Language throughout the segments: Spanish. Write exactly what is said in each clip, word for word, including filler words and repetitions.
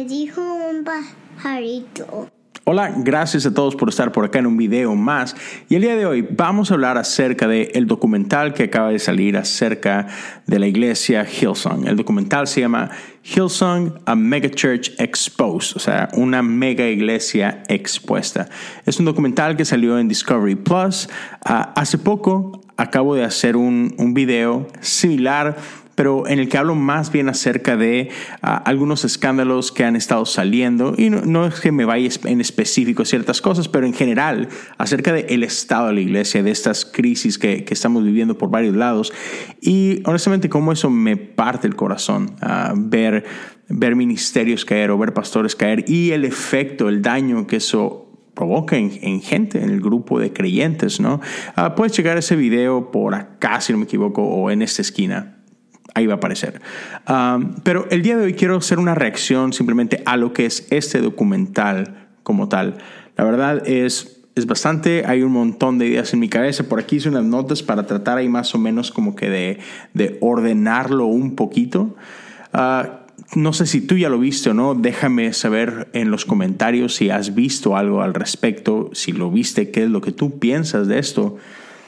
dijo un pajarito. Hola, gracias a todos por estar por acá en un video más. Y el día de hoy vamos a hablar acerca del documental que acaba de salir acerca de la iglesia Hillsong. El documental se llama Hillsong, a Megachurch Exposed, o sea, una mega iglesia expuesta. Es un documental que salió en Discovery Plus. Uh, hace poco acabo de hacer un, un video similar, pero en el que hablo más bien acerca de uh, algunos escándalos que han estado saliendo. Y no, no es que me vaya en específico a ciertas cosas, pero en general acerca del estado de la iglesia, de estas crisis que, que estamos viviendo por varios lados. Y honestamente, cómo eso me parte el corazón, uh, ver, ver ministerios caer o ver pastores caer y el efecto, el daño que eso provoca en, en gente, en el grupo de creyentes, ¿no? Uh, puedes checar ese video por acá, si no me equivoco, o en esta esquina. Ahí va a aparecer. Um, pero el día de hoy quiero hacer una reacción simplemente a lo que es este documental como tal. La verdad es, es bastante, hay un montón de ideas en mi cabeza. Por aquí hice unas notas para tratar ahí más o menos como que de, de ordenarlo un poquito. Uh, no sé si tú ya lo viste o no. Déjame saber en los comentarios si has visto algo al respecto. Si lo viste, qué es lo que tú piensas de esto.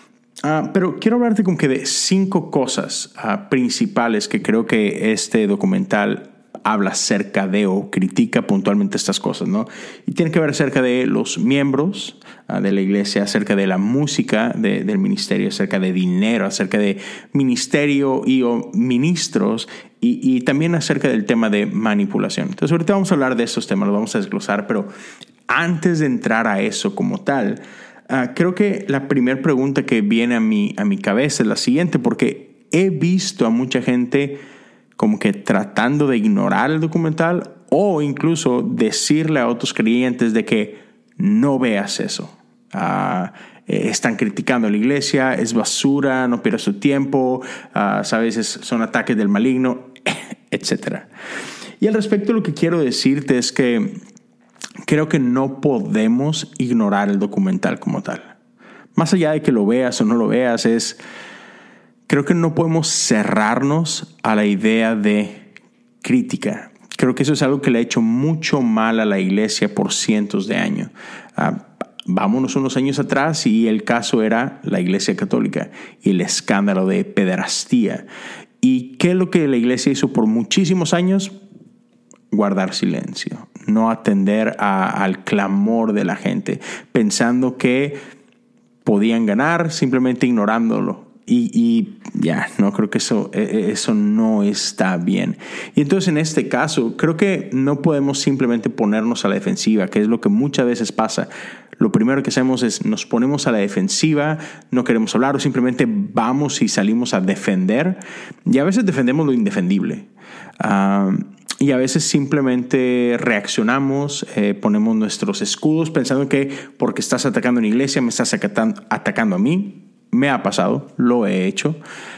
Uh, pero quiero hablarte como que de cinco cosas uh, principales que creo que este documental habla acerca de o critica puntualmente estas cosas, ¿no? Y tiene que ver acerca de los miembros uh, de la iglesia, acerca de la música de, del ministerio, acerca de dinero, acerca de ministerio y o ministros y, y también acerca del tema de manipulación. Entonces ahorita vamos a hablar de estos temas, los vamos a desglosar, pero antes de entrar a eso como tal, Uh, creo que la primera pregunta que viene a mi, a mi cabeza es la siguiente, porque he visto a mucha gente como que tratando de ignorar el documental o incluso decirle a otros creyentes de que no veas eso. Uh, eh, están criticando a la iglesia, es basura, no pierdas tu tiempo, uh, sabes, es, son ataques del maligno, etcétera. Y al respecto lo que quiero decirte es que creo que no podemos ignorar el documental como tal. Más allá de que lo veas o no lo veas, es, creo que no podemos cerrarnos a la idea de crítica. Creo que eso es algo que le ha hecho mucho mal a la iglesia por cientos de años. Uh, vámonos unos años atrás y el caso era la iglesia católica y el escándalo de pederastía. ¿Y qué es lo que la iglesia hizo por muchísimos años? Guardar silencio, no atender a, al clamor de la gente, pensando que podían ganar simplemente ignorándolo. Y, y ya, no creo que eso, eso no está bien. Y entonces en este caso, creo que no podemos simplemente ponernos a la defensiva, que es lo que muchas veces pasa. Lo primero que hacemos es nos ponemos a la defensiva, no queremos hablar o simplemente vamos y salimos a defender. Y a veces defendemos lo indefendible. Uh, Y a veces simplemente reaccionamos, eh, ponemos nuestros escudos pensando que porque estás atacando a una iglesia me estás atacando a mí. Me ha pasado, lo he hecho.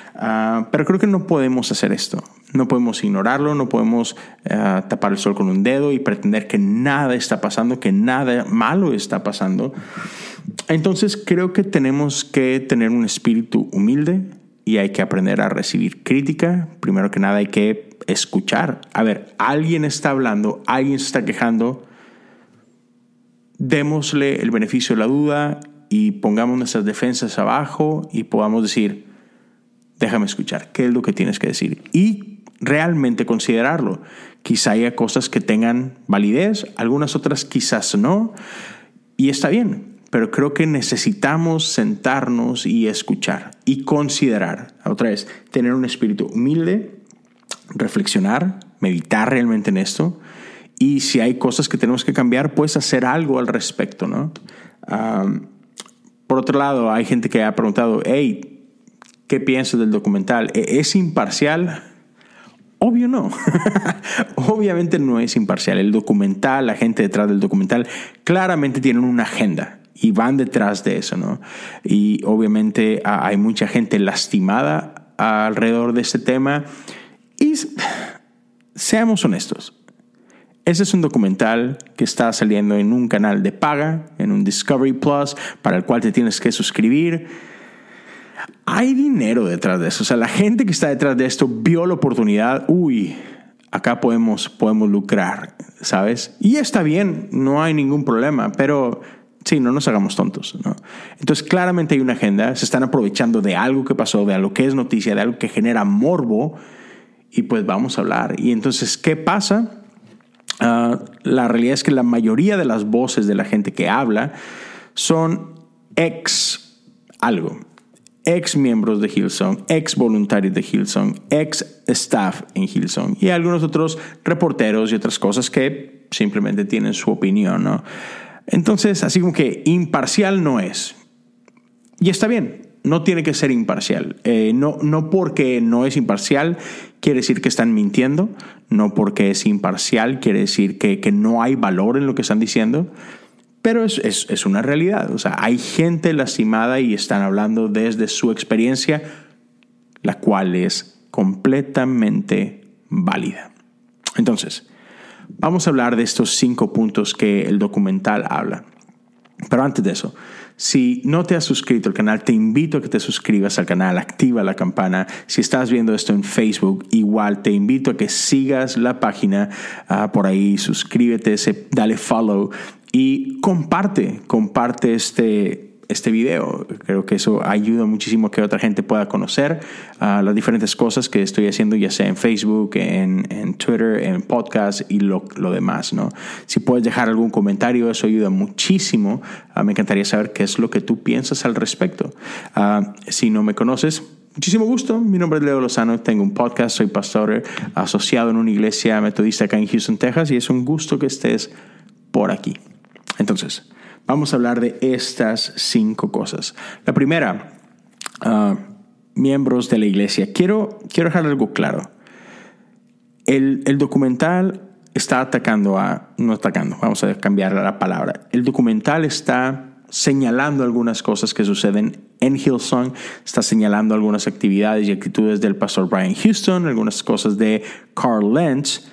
Uh, pero creo que no podemos hacer esto. No podemos ignorarlo, no podemos uh, tapar el sol con un dedo y pretender que nada está pasando, que nada malo está pasando. Entonces creo que tenemos que tener un espíritu humilde y hay que aprender a recibir crítica. Primero que nada hay que escuchar. A ver, alguien está hablando, alguien se está quejando. Démosle el beneficio de la duda y pongamos nuestras defensas abajo y podamos decir, déjame escuchar, ¿qué es lo que tienes que decir? Y realmente considerarlo. Quizá haya cosas que tengan validez, algunas otras quizás no, y está bien. Pero creo que necesitamos sentarnos y escuchar y considerar. Otra vez, tener un espíritu humilde, reflexionar, meditar realmente en esto. Y si hay cosas que tenemos que cambiar, pues hacer algo al respecto, ¿no? Um, por otro lado, hay gente que ha preguntado, hey, ¿qué piensas del documental? ¿Es imparcial? Obvio no. Obviamente no es imparcial. El documental, la gente detrás del documental, claramente tienen una agenda. Y van detrás de eso, ¿no? Y obviamente hay mucha gente lastimada alrededor de este tema. Y seamos honestos. Ese es un documental que está saliendo en un canal de paga, en un Discovery Plus, para el cual te tienes que suscribir. Hay dinero detrás de eso. O sea, la gente que está detrás de esto vio la oportunidad. Uy, acá podemos, podemos lucrar, ¿sabes? Y está bien, no hay ningún problema, pero sí, no nos hagamos tontos, ¿no? Entonces, claramente hay una agenda, se están aprovechando de algo que pasó, de algo que es noticia, de algo que genera morbo, y pues vamos a hablar. Y entonces, ¿qué pasa? Uh, la realidad es que la mayoría de las voces de la gente que habla son ex algo. Ex miembros de Hillsong, ex voluntarios de Hillsong, ex staff en Hillsong y algunos otros reporteros y otras cosas que simplemente tienen su opinión, ¿no? Entonces, así como que imparcial no es. Y está bien, no tiene que ser imparcial. Eh, no, no porque no es imparcial quiere decir que están mintiendo, no porque es imparcial quiere decir que, que no hay valor en lo que están diciendo. Pero es, es, es una realidad. O sea, hay gente lastimada y están hablando desde su experiencia, la cual es completamente válida. Entonces, vamos a hablar de estos cinco puntos que el documental habla. Pero antes de eso, si no te has suscrito al canal, te invito a que te suscribas al canal, activa la campana. Si estás viendo esto en Facebook, igual te invito a que sigas la página uh, por ahí, suscríbete, se, dale follow. Y comparte, comparte este, este video. Creo que eso ayuda muchísimo a que otra gente pueda conocer uh, las diferentes cosas que estoy haciendo, ya sea en Facebook, en, en Twitter, en podcast y lo, lo demás, ¿no? Si puedes dejar algún comentario, eso ayuda muchísimo. Uh, me encantaría saber qué es lo que tú piensas al respecto. Uh, si no me conoces, muchísimo gusto. Mi nombre es Leo Lozano. Tengo un podcast. Soy pastor asociado en una iglesia metodista acá en Houston, Texas. Y es un gusto que estés por aquí. Entonces, vamos a hablar de estas cinco cosas. La primera, uh, miembros de la iglesia. Quiero, quiero dejar algo claro. El, el documental está atacando a... No atacando, vamos a cambiar la palabra. El documental está señalando algunas cosas que suceden en Hillsong. Está señalando algunas actividades y actitudes del pastor Brian Houston, algunas cosas de Carl Lentz.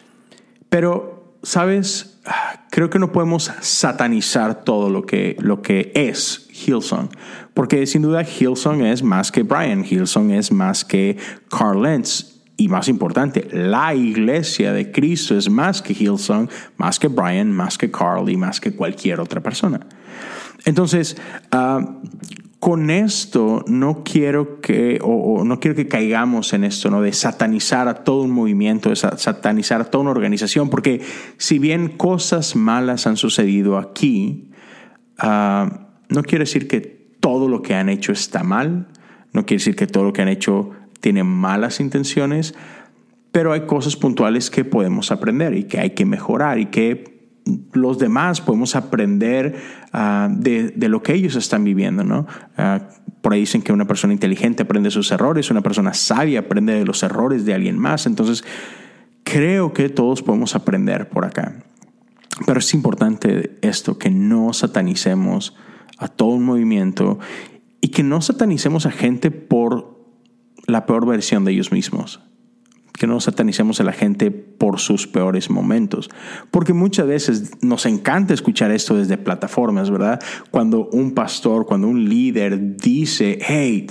Pero, ¿sabes? Creo que no podemos satanizar todo lo que, lo que es Hillsong, porque sin duda Hillsong es más que Brian, Hillsong es más que Carl Lentz, y más importante, la iglesia de Cristo es más que Hillsong, más que Brian, más que Carl y más que cualquier otra persona. Entonces, uh, con esto no quiero que o, o no quiero que caigamos en esto, ¿no? De satanizar a todo un movimiento, de satanizar a toda una organización, porque si bien cosas malas han sucedido aquí, uh, no quiere decir que todo lo que han hecho está mal, no quiere decir que todo lo que han hecho tiene malas intenciones, pero hay cosas puntuales que podemos aprender y que hay que mejorar y que los demás podemos aprender uh, de, de lo que ellos están viviendo, ¿no? Uh, por ahí dicen que una persona inteligente aprende de sus errores, una persona sabia aprende de los errores de alguien más. Entonces, creo que todos podemos aprender por acá. Pero es importante esto, que no satanicemos a todo un movimiento y que no satanicemos a gente por la peor versión de ellos mismos. Que no satanicemos a la gente por sus peores momentos. Porque muchas veces nos encanta escuchar esto desde plataformas, ¿verdad? Cuando un pastor, cuando un líder dice, hey,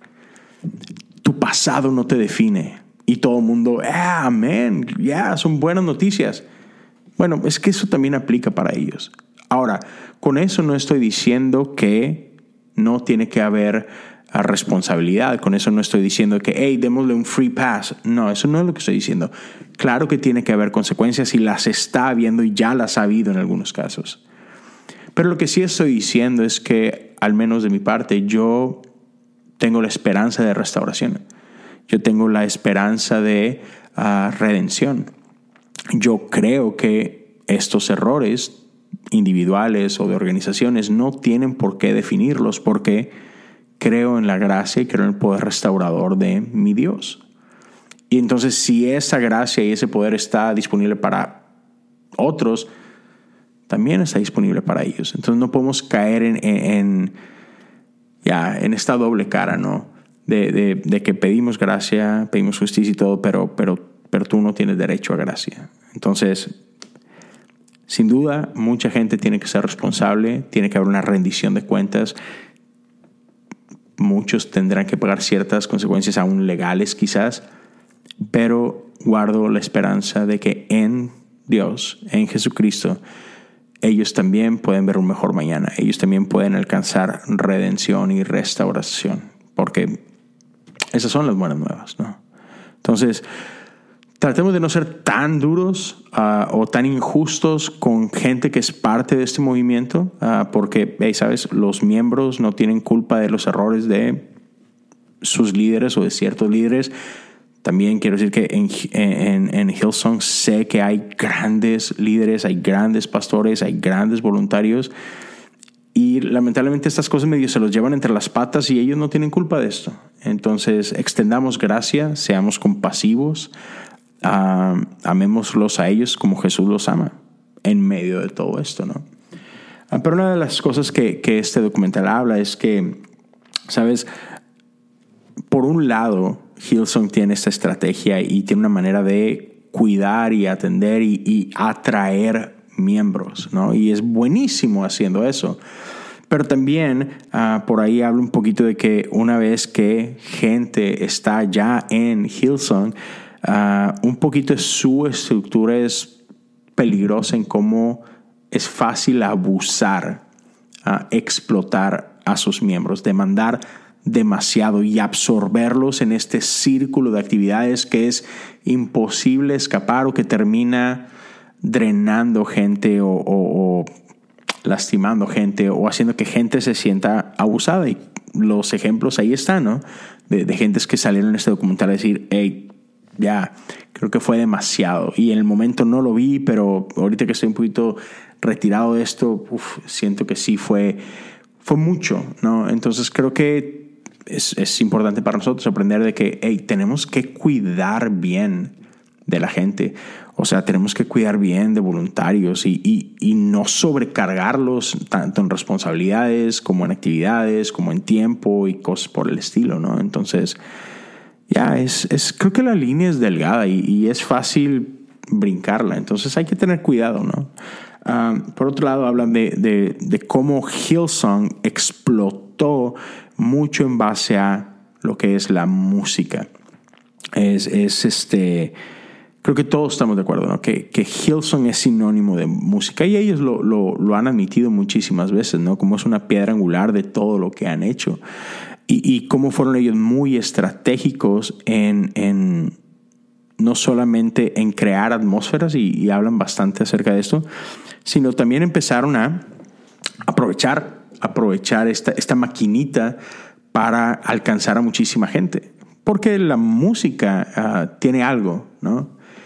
tu pasado no te define. Y todo el mundo, ah, amén, ya, yeah, son buenas noticias. Bueno, es que eso también aplica para ellos. Ahora, con eso no estoy diciendo que no tiene que haber a responsabilidad. Con eso no estoy diciendo que, hey, démosle un free pass. No, eso no es lo que estoy diciendo. Claro que tiene que haber consecuencias y las está habiendo y ya las ha habido en algunos casos. Pero lo que sí estoy diciendo es que, al menos de mi parte, yo tengo la esperanza de restauración. Yo tengo la esperanza de uh, redención. Yo creo que estos errores individuales o de organizaciones no tienen por qué definirlos, porque creo en la gracia y creo en el poder restaurador de mi Dios. Y entonces, si esa gracia y ese poder está disponible para otros, también está disponible para ellos. Entonces, no podemos caer en, en, en, ya, en esta doble cara, ¿no? De, de, de que pedimos gracia, pedimos justicia y todo, pero, pero, pero tú no tienes derecho a gracia. Entonces, sin duda, mucha gente tiene que ser responsable, tiene que haber una rendición de cuentas. Muchos tendrán que pagar ciertas consecuencias aún legales quizás, pero guardo la esperanza de que en Dios, en Jesucristo, ellos también pueden ver un mejor mañana. Ellos también pueden alcanzar redención y restauración, porque esas son las buenas nuevas, ¿no? Entonces, tratemos de no ser tan duros uh, o tan injustos con gente que es parte de este movimiento, uh, porque, hey, ¿sabes? Los miembros no tienen culpa de los errores de sus líderes o de ciertos líderes. También quiero decir que en, en, en Hillsong sé que hay grandes líderes, hay grandes pastores, hay grandes voluntarios, y lamentablemente estas cosas medio se los llevan entre las patas y ellos no tienen culpa de esto. Entonces, extendamos gracia, seamos compasivos, uh, amémoslos a ellos como Jesús los ama en medio de todo esto, ¿no? Uh, pero una de las cosas que, que este documental habla es que, ¿sabes? Por un lado, Hillsong tiene esta estrategia y tiene una manera de cuidar y atender y, y atraer miembros, ¿no? Y es buenísimo haciendo eso. Pero también uh, por ahí habla un poquito de que una vez que gente está ya en Hillsong, uh, un poquito de su estructura es peligrosa en cómo es fácil abusar, uh, explotar a sus miembros, demandar demasiado y absorberlos en este círculo de actividades que es imposible escapar o que termina drenando gente o, o, o lastimando gente o haciendo que gente se sienta abusada. Y los ejemplos ahí están, ¿no? De, de gentes que salieron en este documental a decir, hey, ya, creo que fue demasiado. Y en el momento no lo vi, pero ahorita que estoy un poquito retirado de esto, uf, siento que sí fue, fue mucho, ¿no? Entonces creo que Es, es importante para nosotros aprender de que hey, tenemos que cuidar bien de la gente. O sea, tenemos que cuidar bien de voluntarios y, y, y no sobrecargarlos tanto en responsabilidades como en actividades, como en tiempo y cosas por el estilo, ¿no? Entonces, ya, es, es, creo que la línea es delgada y, y es fácil brincarla. Entonces hay que tener cuidado, ¿no? Um, por otro lado, hablan de, de, de cómo Hillsong explotó mucho en base a lo que es la música. Es, es este, creo que todos estamos de acuerdo, ¿no? Que, que Hillsong es sinónimo de música y ellos lo, lo, lo han admitido muchísimas veces, ¿no? Como es una piedra angular de todo lo que han hecho. Y, y cómo fueron ellos muy estratégicos en, en no solamente en crear atmósferas, y, y hablan bastante acerca de esto, sino también empezaron a aprovechar aprovechar esta, esta maquinita para alcanzar a muchísima gente. Porque la música uh, tiene algo, ¿no?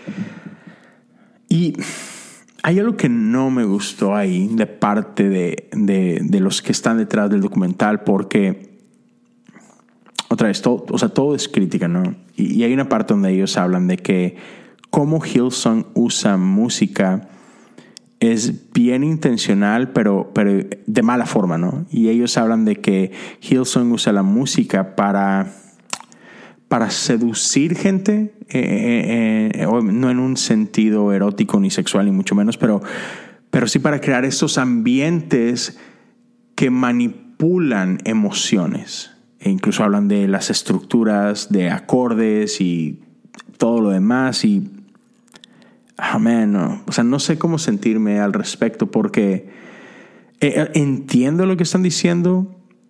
Y hay algo que no me gustó ahí de parte de, de, de los que están detrás del documental, porque otra vez, todo, o sea, todo es crítica, ¿no? Y, y hay una parte donde ellos hablan de que cómo Hillsong usa música es bien intencional, pero, pero de mala forma, ¿no? Y ellos hablan de que Hillsong usa la música para, para seducir gente, eh, eh, no en un sentido erótico ni sexual, ni mucho menos, pero, pero sí para crear estos ambientes que manipulan emociones. E incluso hablan de las estructuras de acordes y todo lo demás, y Ah, man, no. O sea, no sé cómo sentirme al respecto porque eh, entiendo lo que están diciendo,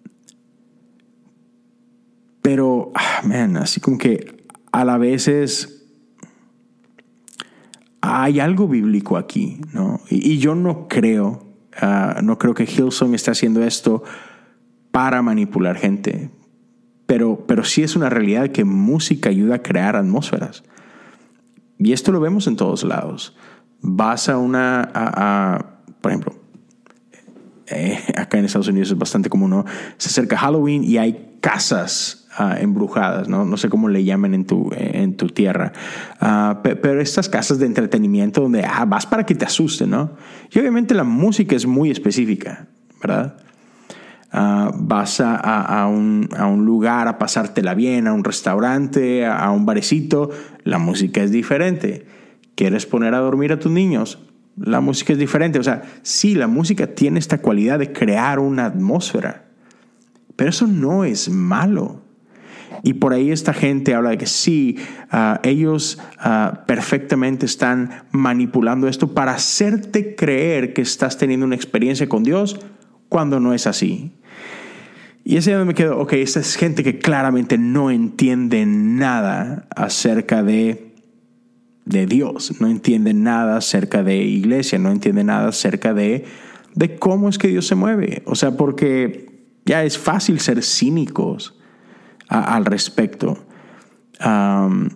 pero, ah, man, así como que a la vez es, hay algo bíblico aquí, ¿no? Y, y yo no creo, uh, no creo que Hillsong esté haciendo esto para manipular gente, pero, pero sí es una realidad que música ayuda a crear atmósferas. Y esto lo vemos en todos lados. Vas a una, a, a, por ejemplo, eh, acá en Estados Unidos es bastante común, ¿no? Se acerca Halloween y hay casas uh, embrujadas, ¿no? No sé cómo le llaman en tu, en tu tierra. Uh, pe- pero estas casas de entretenimiento donde ah, vas para que te asusten, ¿no? Y obviamente la música es muy específica, ¿verdad? Uh, vas a, a, a, un, a un lugar a pasártela bien, a un restaurante, a, a un barecito, la música es diferente. ¿Quieres poner a dormir a tus niños? La música es diferente. O sea, sí, la música tiene esta cualidad de crear una atmósfera, pero eso no es malo. Y por ahí esta gente habla de que sí, uh, ellos uh, perfectamente están manipulando esto para hacerte creer que estás teniendo una experiencia con Dios cuando no es así. Y ese donde me quedo, ok, esta es gente que claramente no entiende nada acerca de, de Dios, no entiende nada acerca de iglesia, no entiende nada acerca de, de cómo es que Dios se mueve. O sea, porque ya es fácil ser cínicos A, al respecto. Um,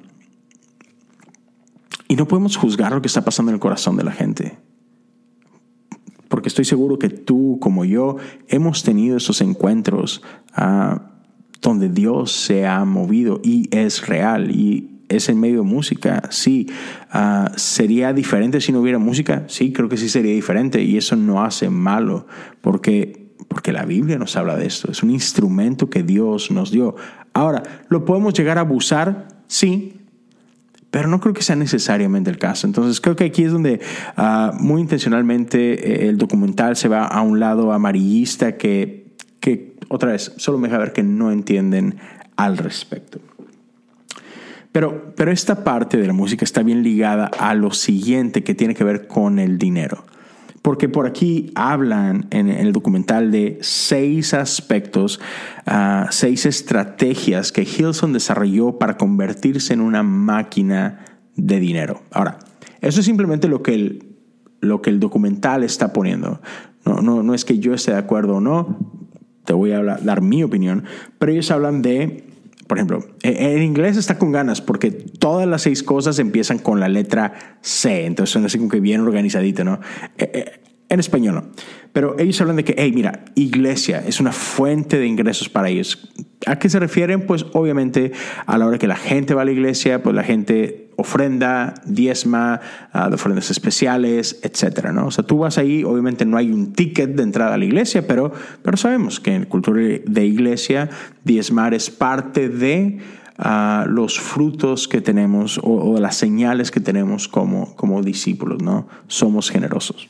y no podemos juzgar lo que está pasando en el corazón de la gente. Porque estoy seguro que tú, como yo, hemos tenido esos encuentros uh, donde Dios se ha movido y es real y es en medio de música. Sí, uh, ¿sería diferente si no hubiera música? Sí, creo que sí sería diferente y eso no hace malo porque, porque la Biblia nos habla de esto. Es un instrumento que Dios nos dio. Ahora, ¿lo podemos llegar a abusar? Sí, pero no creo que sea necesariamente el caso. Entonces, creo que aquí es donde uh, muy intencionalmente eh, el documental se va a un lado amarillista que, que, otra vez, solo me deja ver que no entienden al respecto. Pero, pero esta parte de la música está bien ligada a lo siguiente que tiene que ver con el dinero. Porque por aquí hablan en el documental de seis aspectos, uh, seis estrategias que Hillsong desarrolló para convertirse en una máquina de dinero. Ahora, eso es simplemente lo que el, lo que el documental está poniendo. No, no, no es que yo esté de acuerdo o no, te voy a hablar, dar mi opinión, pero ellos hablan de, por ejemplo, en inglés está con ganas porque todas las seis cosas empiezan con la letra C, entonces son así como que bien organizadito, ¿no? En español no. Pero ellos hablan de que, hey, mira, iglesia es una fuente de ingresos para ellos. ¿A qué se refieren? Pues obviamente a la hora que la gente va a la iglesia, pues la gente ofrenda, diezma, uh, de ofrendas especiales, etcétera, ¿no? O sea, tú vas ahí, obviamente no hay un ticket de entrada a la iglesia, pero, pero sabemos que en cultura de iglesia diezmar es parte de uh, los frutos que tenemos o, o las señales que tenemos como, como discípulos, ¿no? Somos generosos.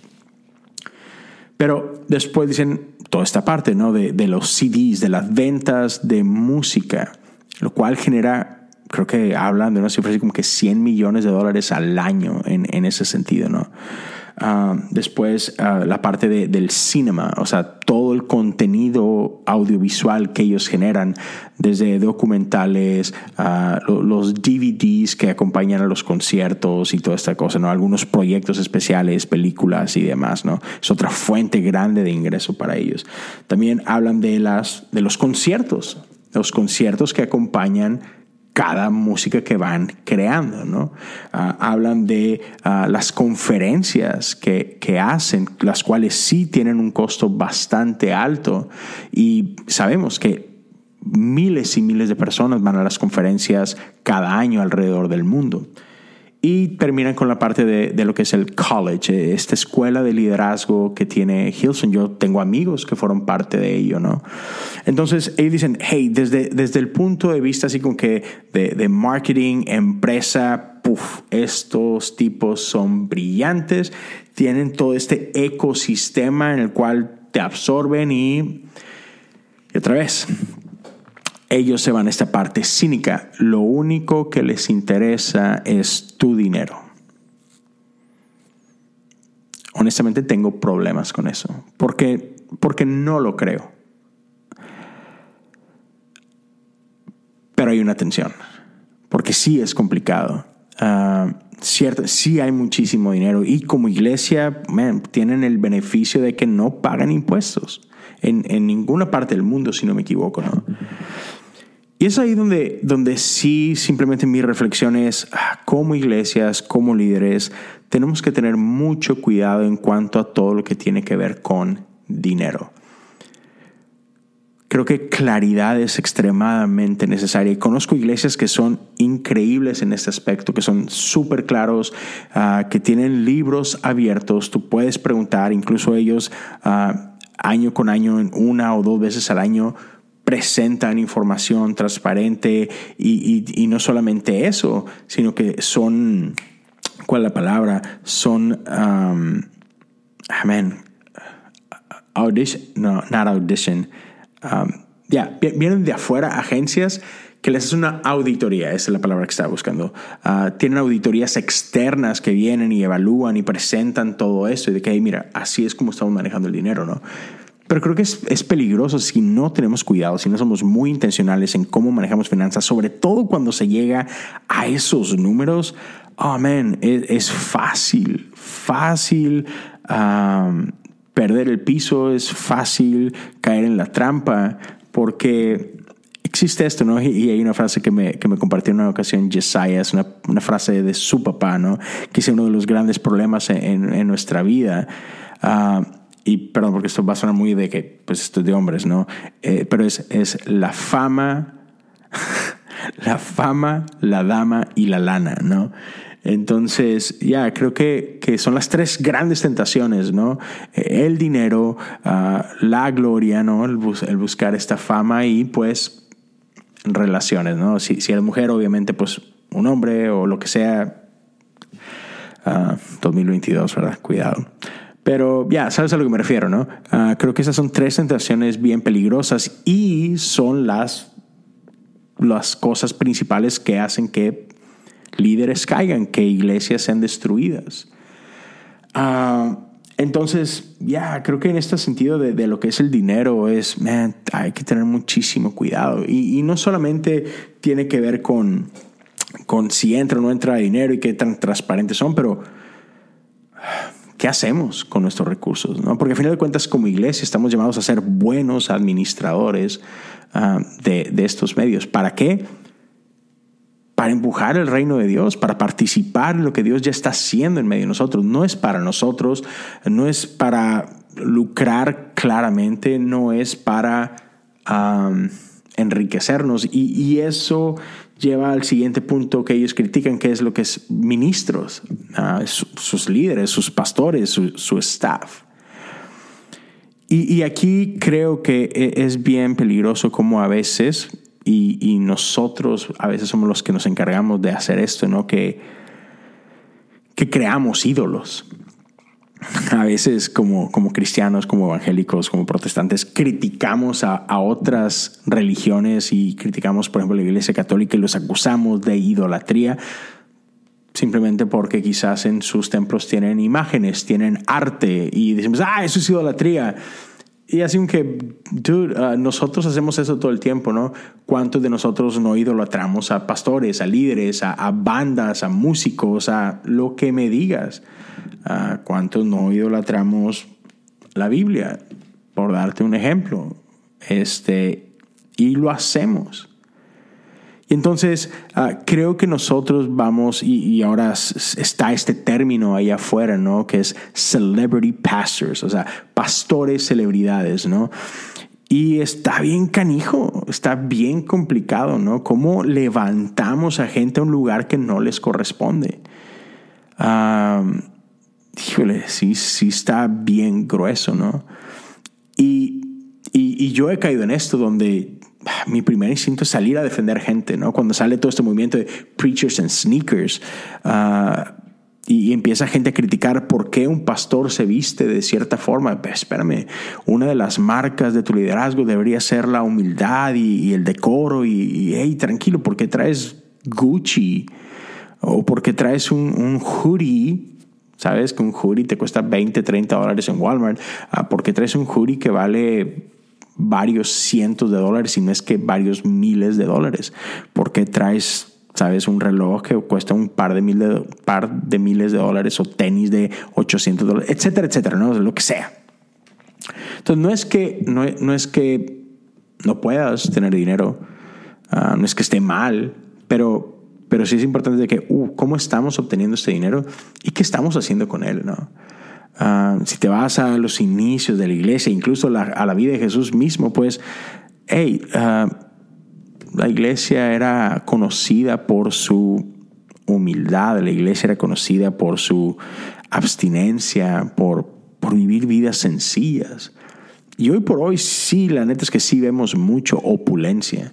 Pero después dicen toda esta parte, ¿no? de, de los C Ds, de las ventas de música, lo cual genera, creo que hablan de una cifra así como que cien millones de dólares al año en, en ese sentido, ¿no? Uh, después uh, la parte de, del cinema, o sea, todo el contenido audiovisual que ellos generan, desde documentales, uh, lo, los D V Ds que acompañan a los conciertos y toda esta cosa, ¿no? Algunos proyectos especiales, películas y demás, ¿no? Es otra fuente grande de ingreso para ellos. También hablan de, las, de los conciertos, los conciertos que acompañan cada música que van creando, ¿no? Uh, hablan de uh, las conferencias que, que hacen, las cuales sí tienen un costo bastante alto y sabemos que miles y miles de personas van a las conferencias cada año alrededor del mundo. Y terminan con la parte de, de lo que es el college, esta escuela de liderazgo que tiene Hillsong. Yo tengo amigos que fueron parte de ello, ¿no? Entonces ellos dicen, hey, desde, desde el punto de vista así como que de, de marketing, empresa, puff, estos tipos son brillantes, tienen todo este ecosistema en el cual te absorben y, y otra vez, ellos se van a esta parte cínica. Lo único que les interesa es tu dinero. Honestamente tengo problemas con eso. Porque, porque no lo creo. Pero hay una tensión. Porque sí es complicado. Uh, cierto, sí hay muchísimo dinero. Y como iglesia, man, tienen el beneficio de que no pagan impuestos. En, en ninguna parte del mundo, si no me equivoco, ¿no? Y es ahí donde, donde sí simplemente mi reflexión es, ah, como iglesias, como líderes, tenemos que tener mucho cuidado en cuanto a todo lo que tiene que ver con dinero. Creo que claridad es extremadamente necesaria. Y conozco iglesias que son increíbles en este aspecto, que son súper claros, uh, que tienen libros abiertos. Tú puedes preguntar, incluso ellos uh, año con año, una o dos veces al año, presentan información transparente y, y, y no solamente eso, sino que son, ¿cuál es la palabra? Son, um, amén, audition, no, not audition, um, ya, yeah, vienen de afuera agencias que les hace una auditoría, esa es la palabra que estaba buscando. Uh, tienen auditorías externas que vienen y evalúan y presentan todo esto y de que, hey, mira, así es como estamos manejando el dinero, ¿no? Pero creo que es, es peligroso si no tenemos cuidado, si no somos muy intencionales en cómo manejamos finanzas, sobre todo cuando se llega a esos números. Oh, man, es, es fácil, fácil um, perder el piso, es fácil caer en la trampa, porque existe esto, ¿no? Y hay una frase que me, que me compartió en una ocasión Jesiah, es una, una frase de su papá, ¿no? Que es uno de los grandes problemas en, en nuestra vida. Uh, y perdón, porque esto va a sonar muy de que, pues esto es de hombres, ¿no? Eh, pero es, es la fama, la fama, la dama y la lana, ¿no? Entonces, ya, yeah, creo que, que son las tres grandes tentaciones, ¿no? El dinero, uh, la gloria, ¿no? El, bus- el buscar esta fama y, pues, relaciones, ¿no? Si, si eres mujer, obviamente, pues, un hombre o lo que sea. Uh, dos mil veintidós, ¿verdad? Cuidado. Pero, ya, yeah, sabes a lo que me refiero, ¿no? Uh, creo que esas son tres tentaciones bien peligrosas y son las, las cosas principales que hacen que líderes caigan, que iglesias sean destruidas. Uh, entonces, ya, yeah, creo que en este sentido de, de lo que es el dinero es, man, hay que tener muchísimo cuidado. Y, y no solamente tiene que ver con, con si entra o no entra dinero y qué tan transparentes son, pero ¿qué hacemos con nuestros recursos? ¿No? Porque al final de cuentas, como iglesia, estamos llamados a ser buenos administradores uh, de, de estos medios. ¿Para qué? Para empujar el reino de Dios, para participar en lo que Dios ya está haciendo en medio de nosotros. No es para nosotros, no es para lucrar claramente, no es para um, enriquecernos. Y, y eso lleva al siguiente punto que ellos critican, que es lo que es ministros, uh, su, sus líderes, sus pastores, su, su staff. Y, y aquí creo que es bien peligroso como a veces... Y, y nosotros a veces somos los que nos encargamos de hacer esto, ¿no? Que, que creamos ídolos. A veces como, como cristianos, como evangélicos, como protestantes, criticamos a, a otras religiones y criticamos, por ejemplo, la Iglesia Católica y los acusamos de idolatría simplemente porque quizás en sus templos tienen imágenes, tienen arte y decimos, ah, eso es idolatría. Y así que, dude, uh, nosotros hacemos eso todo el tiempo, ¿no? ¿Cuántos de nosotros no idolatramos a pastores, a líderes, a, a bandas, a músicos, a lo que me digas? Uh, ¿Cuántos no idolatramos la Biblia? Por darte un ejemplo. Este, y lo hacemos. Y entonces uh, creo que nosotros vamos, y, y ahora está este término ahí afuera, ¿no? Que es celebrity pastors, o sea, pastores celebridades, ¿no? Y está bien canijo, está bien complicado, ¿no? ¿Cómo levantamos a gente a un lugar que no les corresponde? Um, híjole, sí, sí está bien grueso, ¿no? Y, y, y yo he caído en esto donde... mi primer instinto es salir a defender gente, ¿no? Cuando sale todo este movimiento de preachers and sneakers uh, y, y empieza gente a criticar por qué un pastor se viste de cierta forma. Pero espérame, una de las marcas de tu liderazgo debería ser la humildad y, y el decoro y, y hey, tranquilo, ¿por qué traes Gucci? O ¿por qué traes un, un hoodie? ¿Sabes? Que un hoodie te cuesta veinte, treinta dólares en Walmart. Uh, ¿Por qué traes un hoodie que vale varios cientos de dólares, si no es que varios miles de dólares? ¿Por qué traes, sabes, un reloj que cuesta un par de, mil de, par de miles de dólares o tenis de ochocientos dólares, etcétera, etcétera, ¿no? Lo que sea. Entonces, no es que no, no, es que no puedas tener dinero, uh, no es que esté mal, pero, pero sí es importante de que, uh, ¿cómo estamos obteniendo este dinero y qué estamos haciendo con él, ¿no? Uh, si te vas a los inicios de la iglesia, incluso la, a la vida de Jesús mismo, pues, hey, uh, la iglesia era conocida por su humildad, la iglesia era conocida por su abstinencia, por, por vivir vidas sencillas. Y hoy por hoy sí, la neta es que sí vemos mucho opulencia.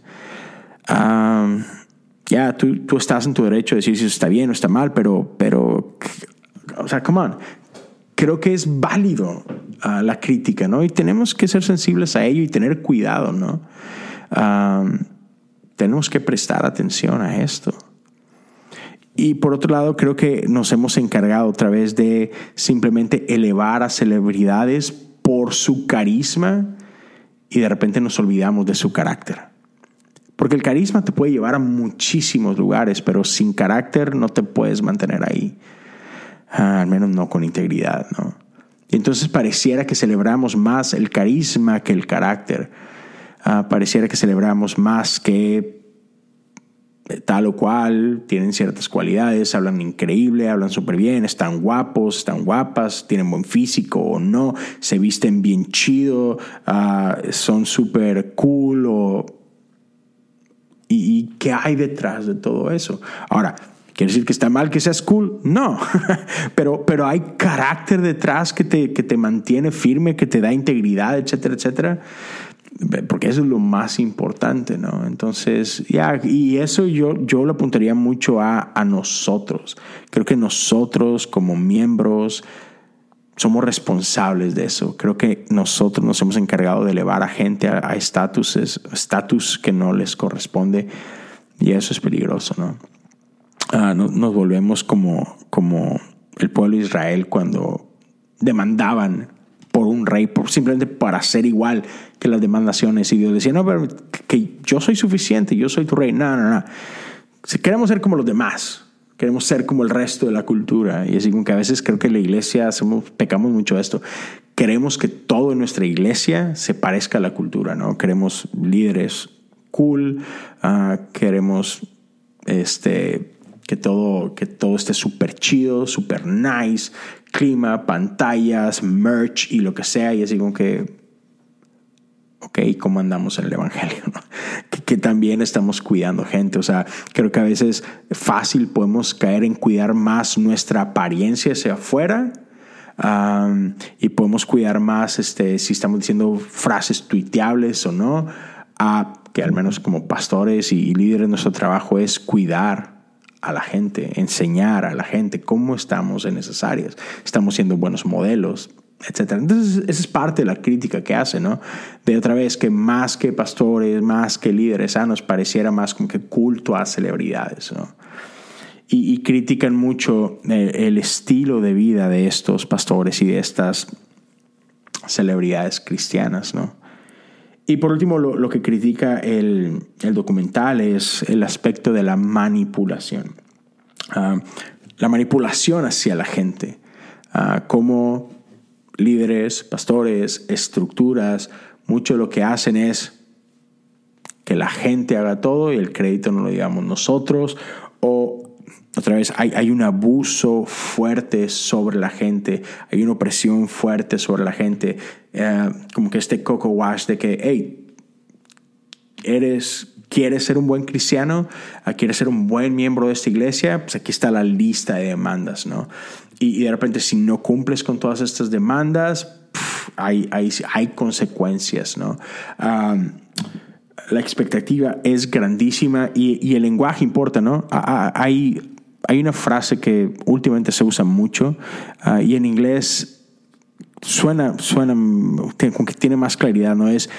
Uh, ya, tú, tú estás en tu derecho de decir si eso está bien o está mal, pero, pero, o sea, come on. Creo que es válido uh, la crítica, ¿no? Y tenemos que ser sensibles a ello y tener cuidado, ¿no? Um, tenemos que prestar atención a esto. Y por otro lado, creo que nos hemos encargado otra vez de simplemente elevar a celebridades por su carisma y de repente nos olvidamos de su carácter. Porque el carisma te puede llevar a muchísimos lugares, pero sin carácter no te puedes mantener ahí. Ah, al menos no con integridad, ¿no? Y entonces pareciera que celebramos más el carisma que el carácter. Uh, pareciera que celebramos más que tal o cual, tienen ciertas cualidades, hablan increíble, hablan súper bien, están guapos, están guapas, tienen buen físico o no, se visten bien chido, uh, son súper cool. O... ¿Y, ¿Y qué hay detrás de todo eso? Ahora, ¿quiere decir que está mal que seas cool? No, pero, pero hay carácter detrás que te, que te mantiene firme, que te da integridad, etcétera, etcétera. Porque eso es lo más importante, ¿no? Entonces, ya, y eso yo, yo lo apuntaría mucho a, a nosotros. Creo que nosotros como miembros somos responsables de eso. Creo que nosotros nos hemos encargado de elevar a gente a estatus estatus que no les corresponde, y eso es peligroso, ¿no? Uh, no, nos volvemos como, como el pueblo de Israel cuando demandaban por un rey, por, simplemente para ser igual que las demandaciones, y Dios decía, no, pero que yo soy suficiente, yo soy tu rey. No, no, no. Si queremos ser como los demás, queremos ser como el resto de la cultura, y así como que a veces creo que la iglesia hacemos, pecamos mucho de esto. Queremos que todo en nuestra iglesia se parezca a la cultura, ¿no? Queremos líderes cool, uh, queremos este que todo, que todo esté súper chido, súper nice, clima, pantallas, merch y lo que sea. Y así como que, ok, ¿cómo andamos en el evangelio, no? Que, que también estamos cuidando gente. O sea, creo que a veces fácil podemos caer en cuidar más nuestra apariencia hacia afuera. Um, y podemos cuidar más este, si estamos diciendo frases tuiteables o no. Uh, que al menos como pastores y líderes, nuestro trabajo es cuidar a la gente, enseñar a la gente cómo estamos en esas áreas. Estamos siendo buenos modelos, etcétera. Entonces, esa es parte de la crítica que hace, ¿no? De otra vez, que más que pastores, más que líderes sanos, pareciera más como que culto a celebridades, ¿no? Y, y critican mucho el, el estilo de vida de estos pastores y de estas celebridades cristianas, ¿no? Y por último, lo, lo que critica el, el documental es el aspecto de la manipulación. Uh, la manipulación hacia la gente. Uh, como líderes, pastores, estructuras, mucho de lo que hacen es que la gente haga todo y el crédito no lo digamos nosotros. O otra vez, hay, hay un abuso fuerte sobre la gente, hay una opresión fuerte sobre la gente, uh, como que este coco wash de que, hey, eres, ¿quieres ser un buen cristiano? ¿Quieres ser un buen miembro de esta iglesia? Pues aquí está la lista de demandas, ¿no? Y, y de repente, si no cumples con todas estas demandas, pff, hay, hay, hay consecuencias, ¿no? Um, la expectativa es grandísima y, y el lenguaje importa, ¿no? Hay... Hay una frase que últimamente se usa mucho uh, y en inglés suena, suena como que tiene más claridad, ¿no? Es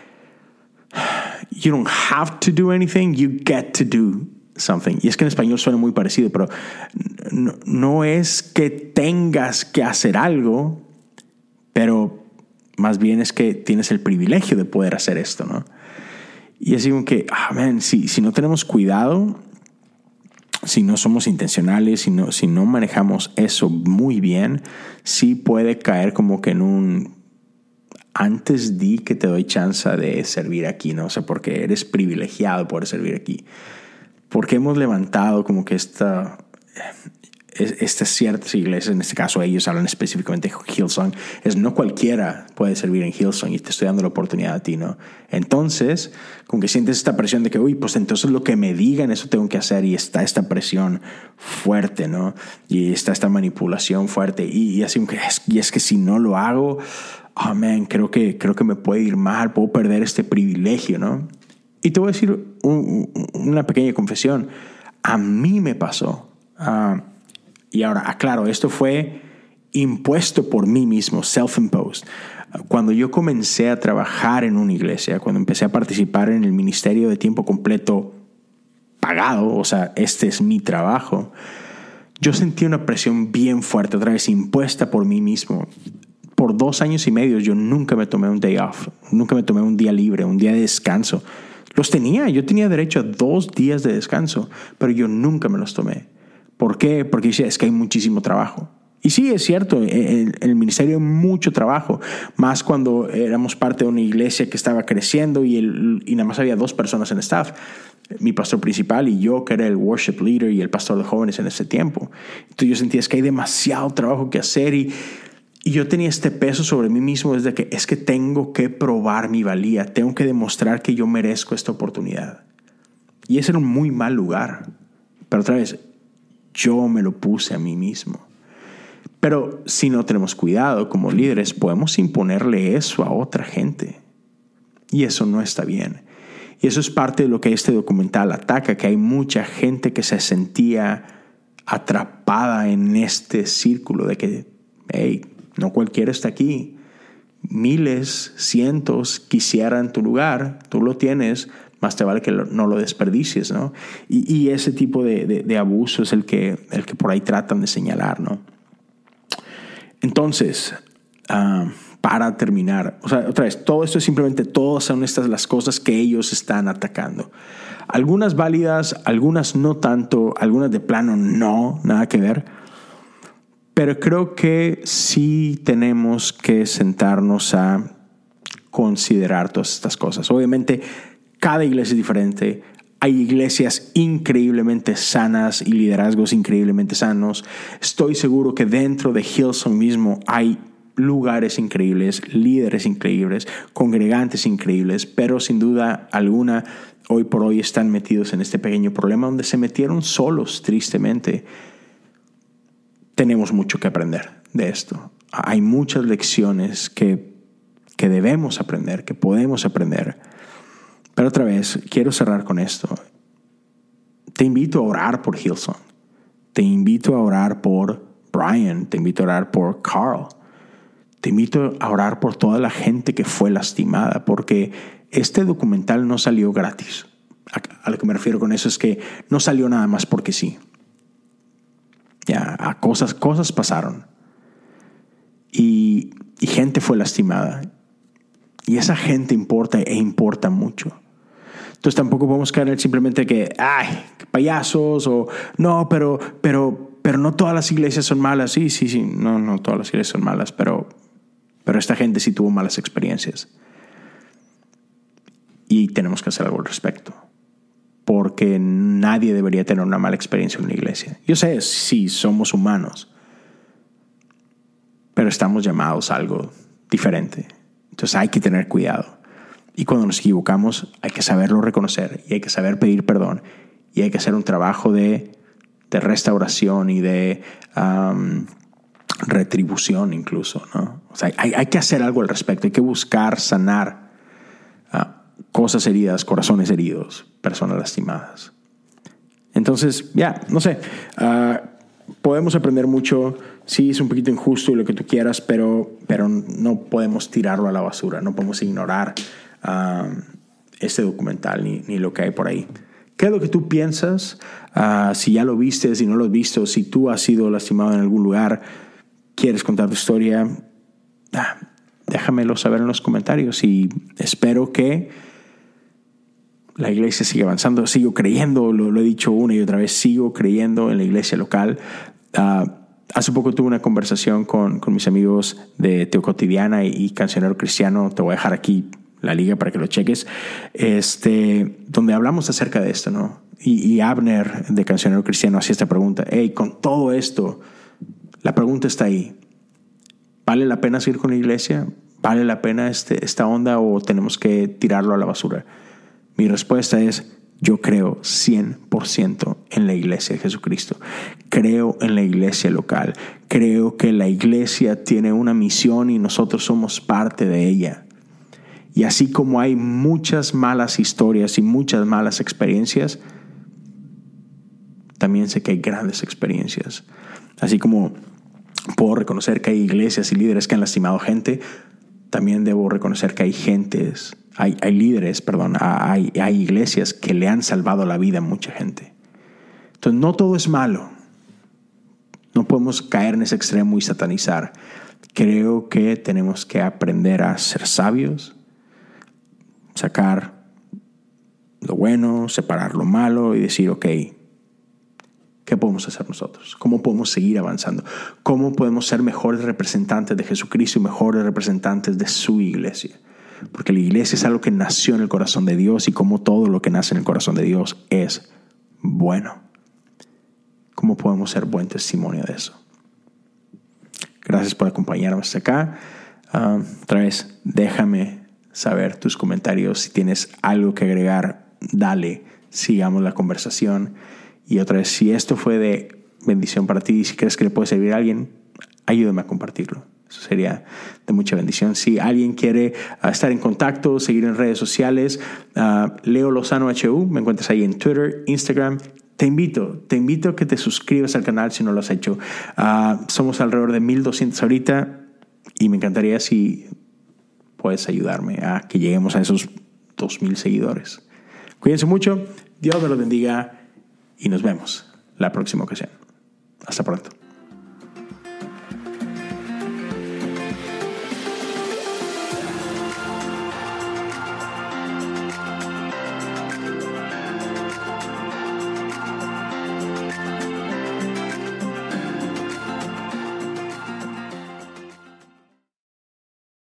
you don't have to do anything, you get to do something. Y es que en español suena muy parecido, pero no, no es que tengas que hacer algo, pero más bien es que tienes el privilegio de poder hacer esto, ¿no? Y es como que, ah, man, si, si no tenemos cuidado, si no somos intencionales, si no, si no manejamos eso muy bien, sí puede caer como que en un antes di que te doy chance de servir aquí, ¿no? O sea, porque eres privilegiado por servir aquí. Porque hemos levantado como que esta, estas ciertas iglesias, en este caso ellos hablan específicamente de Hillsong, es no cualquiera puede servir en Hillsong y te estoy dando la oportunidad a ti, ¿no? Entonces, como que sientes esta presión de que, uy, pues entonces lo que me digan, eso tengo que hacer, y está esta presión fuerte, ¿no? Y está esta manipulación fuerte, y, y así, y es que si no lo hago, oh man, creo que, creo que me puede ir mal, puedo perder este privilegio, ¿no? Y te voy a decir un, una pequeña confesión. A mí me pasó. Uh, y ahora, aclaro, esto fue impuesto por mí mismo, self-imposed. Cuando yo comencé a trabajar en una iglesia, cuando empecé a participar en el ministerio de tiempo completo pagado, o sea, este es mi trabajo, yo sentí una presión bien fuerte, otra vez impuesta por mí mismo. Por dos años y medio yo nunca me tomé un day off, nunca me tomé un día libre, un día de descanso. Los tenía, yo tenía derecho a dos días de descanso, pero yo nunca me los tomé. ¿Por qué? Porque decía, es que hay muchísimo trabajo. Y sí, es cierto, en el ministerio hay mucho trabajo, más cuando éramos parte de una iglesia que estaba creciendo y, el, y nada más había dos personas en el staff, mi pastor principal y yo, que era el worship leader y el pastor de jóvenes en ese tiempo. Entonces yo sentía es que hay demasiado trabajo que hacer y, y yo tenía este peso sobre mí mismo desde que es que tengo que probar mi valía, tengo que demostrar que yo merezco esta oportunidad. Y ese era un muy mal lugar, pero otra vez, yo me lo puse a mí mismo. Pero si no tenemos cuidado como líderes, podemos imponerle eso a otra gente. Y eso no está bien. Y eso es parte de lo que este documental ataca, que hay mucha gente que se sentía atrapada en este círculo de que, hey, no cualquiera está aquí. Miles, cientos quisieran tu lugar, tú lo tienes, más te vale que no lo desperdicies, ¿no? Y, y ese tipo de, de, de abuso es el que, el que por ahí tratan de señalar, ¿no? Entonces, uh, para terminar, o sea, otra vez, todo esto es simplemente, todas son estas las cosas que ellos están atacando. Algunas válidas, algunas no tanto, algunas de plano no, nada que ver. Pero creo que sí tenemos que sentarnos a considerar todas estas cosas. Obviamente, cada iglesia es diferente. Hay iglesias increíblemente sanas y liderazgos increíblemente sanos. Estoy seguro que dentro de Hillsong mismo hay lugares increíbles, líderes increíbles, congregantes increíbles, pero sin duda alguna hoy por hoy están metidos en este pequeño problema donde se metieron solos, tristemente. Tenemos mucho que aprender de esto. Hay muchas lecciones que, que debemos aprender, que podemos aprender. Pero otra vez, quiero cerrar con esto. Te invito a orar por Hillsong. Te invito a orar por Brian. Te invito a orar por Carl. Te invito a orar por toda la gente que fue lastimada, porque este documental no salió gratis. A, a lo que me refiero con eso es que no salió nada más porque sí. Ya, a cosas, cosas pasaron. Y, y gente fue lastimada. Y esa gente importa e importa mucho. Entonces tampoco podemos caer simplemente que, ay, payasos, o no, pero, pero, pero no todas las iglesias son malas. Sí, sí, sí, no, no todas las iglesias son malas, pero, pero esta gente sí tuvo malas experiencias. Y tenemos que hacer algo al respecto. Porque nadie debería tener una mala experiencia en una iglesia. Yo sé, sí, somos humanos, pero estamos llamados a algo diferente. Entonces hay que tener cuidado. Y cuando nos equivocamos hay que saberlo reconocer y hay que saber pedir perdón y hay que hacer un trabajo de, de restauración y de um, retribución incluso, ¿no? O sea, hay, hay que hacer algo al respecto. Hay que buscar sanar uh, cosas heridas, corazones heridos, personas lastimadas. Entonces, ya, no sé, uh, podemos aprender mucho. Sí, es un poquito injusto y lo que tú quieras, pero, pero no podemos tirarlo a la basura. No podemos ignorar uh, este documental ni, ni lo que hay por ahí. ¿Qué es lo que tú piensas? Uh, si ya lo viste, si no lo has visto, si tú has sido lastimado en algún lugar, quieres contar tu historia, uh, déjamelo saber en los comentarios y espero que la iglesia siga avanzando. Sigo creyendo, lo, lo he dicho una y otra vez, sigo creyendo en la iglesia local. Uh, Hace poco tuve una conversación con, con mis amigos de Teo Cotidiana y, y Cancionero Cristiano. Te voy a dejar aquí la liga para que lo cheques. Este, donde hablamos acerca de esto, ¿no? Y, y Abner de Cancionero Cristiano hacía esta pregunta. Hey, con todo esto, la pregunta está ahí. ¿Vale la pena seguir con la iglesia? ¿Vale la pena este, esta onda o tenemos que tirarlo a la basura? Mi respuesta es: yo creo cien por ciento en la iglesia de Jesucristo. Creo en la iglesia local. Creo que la iglesia tiene una misión y nosotros somos parte de ella. Y así como hay muchas malas historias y muchas malas experiencias, también sé que hay grandes experiencias. Así como puedo reconocer que hay iglesias y líderes que han lastimado gente, también debo reconocer que hay gentes, hay, hay líderes, perdón, hay, hay iglesias que le han salvado la vida a mucha gente. Entonces, no todo es malo. No podemos caer en ese extremo y satanizar. Creo que tenemos que aprender a ser sabios, sacar lo bueno, separar lo malo y decir, ok, ¿qué podemos hacer nosotros? ¿Cómo podemos seguir avanzando? ¿Cómo podemos ser mejores representantes de Jesucristo y mejores representantes de su iglesia? Porque la iglesia es algo que nació en el corazón de Dios y como todo lo que nace en el corazón de Dios es bueno. ¿Cómo podemos ser buen testimonio de eso? Gracias por acompañarnos hasta acá. Uh, otra vez, déjame saber tus comentarios. Si tienes algo que agregar, dale, sigamos la conversación. Y otra vez, si esto fue de bendición para ti, si crees que le puede servir a alguien, ayúdame a compartirlo. Eso sería de mucha bendición. Si alguien quiere uh, estar en contacto, seguir en redes sociales, uh, Leo Lozano H U, me encuentras ahí en Twitter, Instagram. Te invito, te invito a que te suscribas al canal si no lo has hecho. Uh, somos alrededor de mil doscientos ahorita y me encantaría si puedes ayudarme a que lleguemos a esos dos mil seguidores. Cuídense mucho, Dios me los bendiga y nos vemos la próxima ocasión. Hasta pronto.